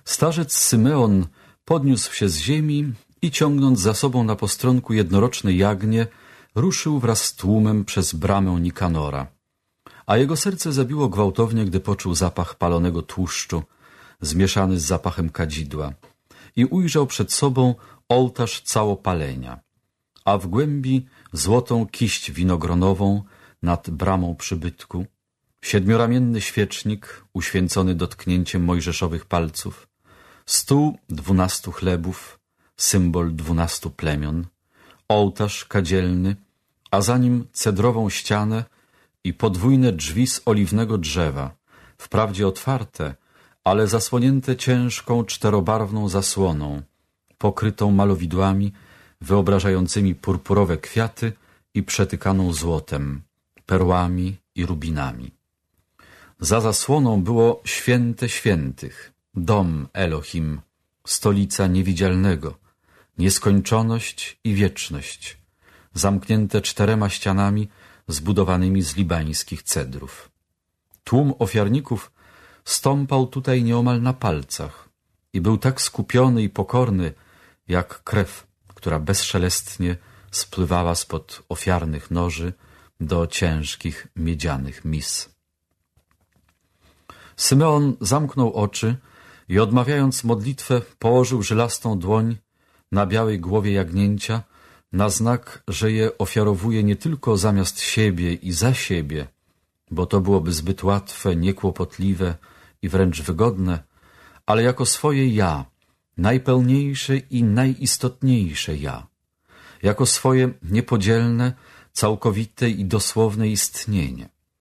Starzec Symeon podniósł się z ziemi i ciągnąc za sobą na postronku jednoroczne jagnię, ruszył wraz z tłumem przez bramę Nikanora. A jego serce zabiło gwałtownie, gdy poczuł zapach palonego tłuszczu, zmieszany z zapachem kadzidła, i ujrzał przed sobą ołtarz całopalenia, a w głębi złotą kiść winogronową nad bramą przybytku, siedmioramienny świecznik uświęcony dotknięciem mojżeszowych palców, stół 12 chlebów, symbol 12 plemion, ołtarz kadzielny, a za nim cedrową ścianę i podwójne drzwi z oliwnego drzewa, wprawdzie otwarte, ale zasłonięte ciężką czterobarwną zasłoną, pokrytą malowidłami wyobrażającymi purpurowe kwiaty i przetykaną złotem, perłami i rubinami. Za zasłoną było święte świętych, dom Elohim, stolica niewidzialnego, nieskończoność i wieczność, zamknięte 4 ścianami zbudowanymi z libańskich cedrów. Tłum ofiarników stąpał tutaj nieomal na palcach i był tak skupiony i pokorny, jak krew, która bezszelestnie spływała spod ofiarnych noży do ciężkich miedzianych mis. Symeon zamknął oczy i odmawiając modlitwę położył żylastą dłoń na białej głowie jagnięcia na znak, że je ofiarowuje nie tylko zamiast siebie i za siebie, bo to byłoby zbyt łatwe, niekłopotliwe i wręcz wygodne, ale jako swoje ja, najpełniejsze i najistotniejsze ja, jako swoje niepodzielne, całkowite i dosłowne istnienie.